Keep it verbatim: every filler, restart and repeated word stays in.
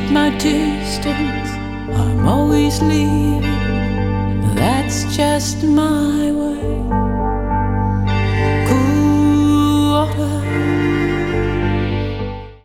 my distance. I'm always leaving, that's just my way.